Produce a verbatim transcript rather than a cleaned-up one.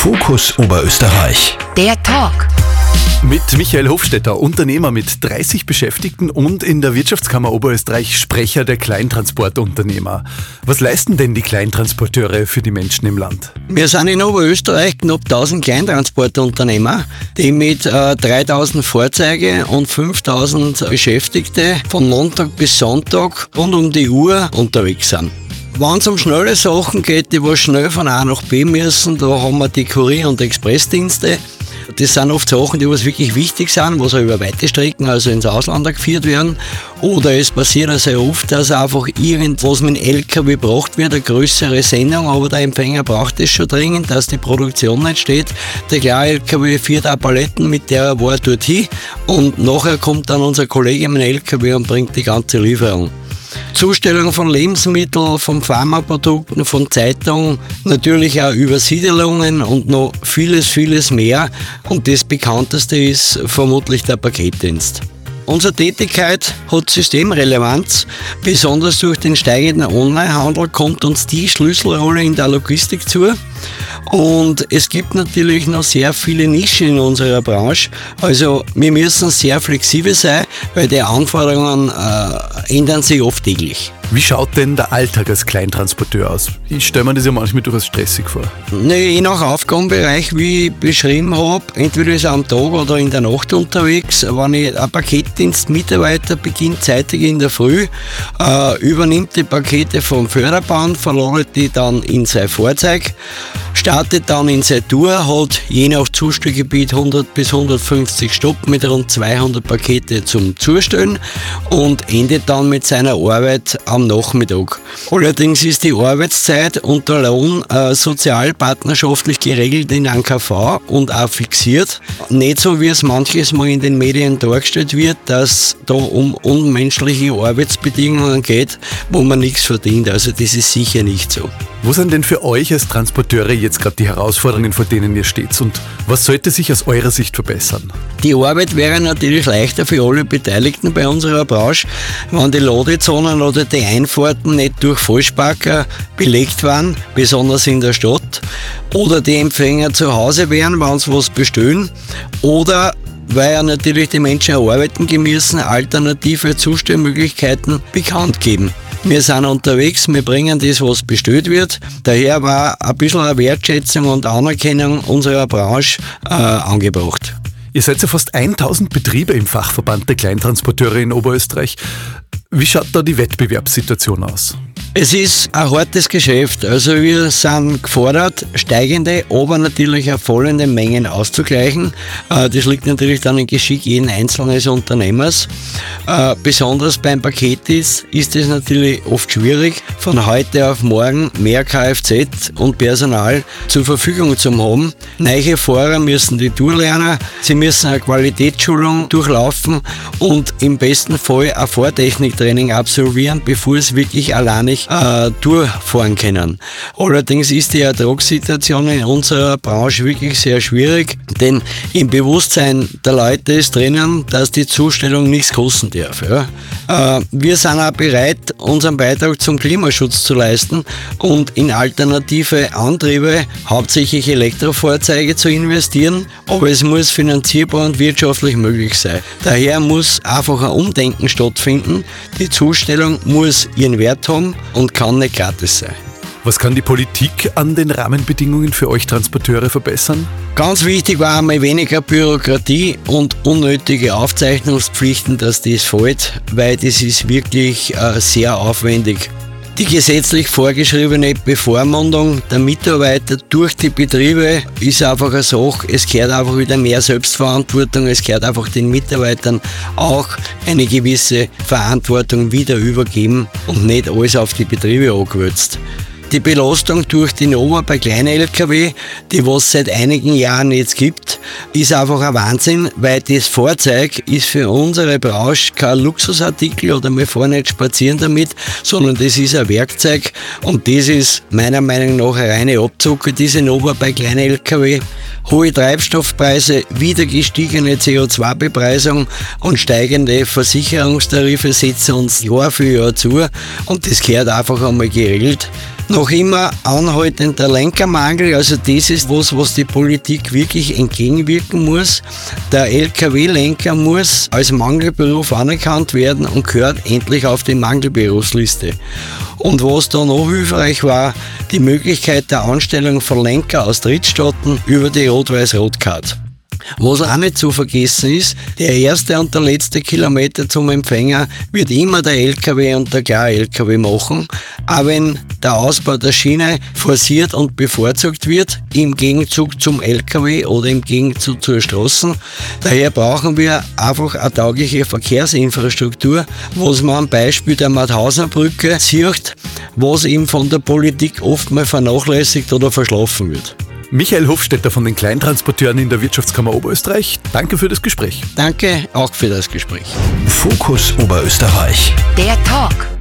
Fokus Oberösterreich. Der Talk. Mit Michael Hofstetter, Unternehmer mit dreißig Beschäftigten und in der Wirtschaftskammer Oberösterreich Sprecher der Kleintransportunternehmer. Was leisten denn die Kleintransporteure für die Menschen im Land? Wir sind in Oberösterreich knapp tausend Kleintransportunternehmer, die mit äh, dreitausend Fahrzeuge und fünftausend Beschäftigte von Montag bis Sonntag rund um die Uhr unterwegs sind. Wenn es um schnelle Sachen geht, die was schnell von A nach B müssen, da haben wir die Kurier- und Expressdienste. Das sind oft Sachen, die was wirklich wichtig sind, was auch über weite Strecken, also ins Ausland geführt werden. Oder es passiert auch sehr oft, dass einfach irgendwas mit dem L K W gebracht wird, eine größere Sendung, aber der Empfänger braucht es schon dringend, dass die Produktion nicht steht. Der kleine L K W fährt auch Paletten mit der Ware dorthin und nachher kommt dann unser Kollege mit dem L K W und bringt die ganze Lieferung. Zustellung von Lebensmitteln, von Pharmaprodukten, von Zeitungen, natürlich auch Übersiedelungen und noch vieles, vieles mehr. Und das bekannteste ist vermutlich der Paketdienst. Unsere Tätigkeit hat Systemrelevanz. Besonders durch den steigenden Onlinehandel kommt uns die Schlüsselrolle in der Logistik zu. Und es gibt natürlich noch sehr viele Nischen in unserer Branche. Also wir müssen sehr flexibel sein, weil die Anforderungen äh, ändern sich oft täglich. Wie schaut denn der Alltag als Kleintransporteur aus? Ich stelle mir das ja manchmal durchaus stressig vor. Ne, je nach Aufgabenbereich, wie ich beschrieben habe, entweder ist er am Tag oder in der Nacht unterwegs. Wenn ich ein Paketdienstmitarbeiter beginnt zeitig in der Früh, äh, übernimmt die Pakete vom Förderband, verlagert die dann in sein Fahrzeug, startet dann in seine Tour, hat je nach Zustellgebiet hundert bis hundertfünfzig Stopp mit rund zweihundert Pakete zum Zustellen und endet dann mit seiner Arbeit am Nachmittag. Allerdings ist die Arbeitszeit und der Lohn äh, sozialpartnerschaftlich geregelt in einem K V und auch fixiert. Nicht so, wie es manches Mal in den Medien dargestellt wird, dass da um unmenschliche Arbeitsbedingungen geht, wo man nichts verdient. Also das ist sicher nicht so. Wo sind denn für euch als Transporteure jetzt gerade die Herausforderungen, vor denen ihr steht? Und was sollte sich aus eurer Sicht verbessern? Die Arbeit wäre natürlich leichter für alle Beteiligten bei unserer Branche, wenn die Ladezonen oder die Einfahrten nicht durch Falschparker belegt waren, besonders in der Stadt, oder die Empfänger zu Hause wären, wenn sie was bestellen, oder weil ja natürlich die Menschen arbeiten gehen müssen, alternative Zustellmöglichkeiten bekannt geben. Wir sind unterwegs, wir bringen das, was bestellt wird. Daher war ein bisschen eine Wertschätzung und Anerkennung unserer Branche äh, angebracht. Ihr seid ja fast tausend Betriebe im Fachverband der Kleintransporteure in Oberösterreich. Wie schaut da die Wettbewerbssituation aus? Es ist ein hartes Geschäft, also wir sind gefordert, steigende, aber natürlich auch fallende Mengen auszugleichen. Das liegt natürlich dann im Geschick jeden einzelnen Unternehmers. Besonders beim Paketdienst ist es natürlich oft schwierig, von heute auf morgen mehr Kfz und Personal zur Verfügung zu haben. Neue Fahrer müssen die Tour lernen, sie müssen eine Qualitätsschulung durchlaufen und im besten Fall ein Fahrtechniktraining absolvieren, bevor es wirklich alleinig äh, durchfahren können. Allerdings ist die Ertragssituation in unserer Branche wirklich sehr schwierig, denn im Bewusstsein der Leute ist drinnen, dass die Zustellung nichts kosten darf. Ja. Äh, wir sind auch bereit, unseren Beitrag zum Klimaschutz zu leisten und in alternative Antriebe, hauptsächlich Elektrofahrzeuge, zu investieren, aber es muss finanzierbar und wirtschaftlich möglich sein. Daher muss einfach ein Umdenken stattfinden. Die Zustellung muss ihren Wert haben und kann nicht gratis sein. Was kann die Politik an den Rahmenbedingungen für euch Transporteure verbessern? Ganz wichtig war einmal weniger Bürokratie und unnötige Aufzeichnungspflichten, dass das fällt, weil das ist wirklich äh, sehr aufwendig. Die gesetzlich vorgeschriebene Bevormundung der Mitarbeiter durch die Betriebe ist einfach eine Sache. Es gehört einfach wieder mehr Selbstverantwortung, es gehört einfach den Mitarbeitern auch eine gewisse Verantwortung wieder übergeben und nicht alles auf die Betriebe angewälzt. Die Belastung durch die Nova bei kleinen L K W, die was seit einigen Jahren jetzt gibt, ist einfach ein Wahnsinn, weil das Fahrzeug ist für unsere Branche kein Luxusartikel oder wir fahren nicht spazieren damit, sondern das ist ein Werkzeug und das ist meiner Meinung nach eine reine Abzocke, diese Nova bei kleinen L K W. Hohe Treibstoffpreise, wieder gestiegene C O zwei Bepreisung und steigende Versicherungstarife setzen uns Jahr für Jahr zu und das gehört einfach einmal geregelt. Noch immer anhaltender Lenkermangel, also das ist was, was die Politik wirklich entgegenwirken muss. Der L K W-Lenker muss als Mangelberuf anerkannt werden und gehört endlich auf die Mangelberufsliste. Und was da noch hilfreich war, die Möglichkeit der Anstellung von Lenker aus Drittstaaten über die Rot-Weiß-Rot-Card. Was auch nicht zu vergessen ist, der erste und der letzte Kilometer zum Empfänger wird immer der L K W und der Klar-L K W machen, auch wenn der Ausbau der Schiene forciert und bevorzugt wird, im Gegenzug zum L K W oder im Gegenzug zur Straßen. Daher brauchen wir einfach eine taugliche Verkehrsinfrastruktur, was man am Beispiel der Mauthausener Brücke sieht, was eben von der Politik oft mal vernachlässigt oder verschlafen wird. Michael Hofstetter von den Kleintransporteuren in der Wirtschaftskammer Oberösterreich, danke für das Gespräch. Danke auch für das Gespräch. Fokus Oberösterreich. Der Talk.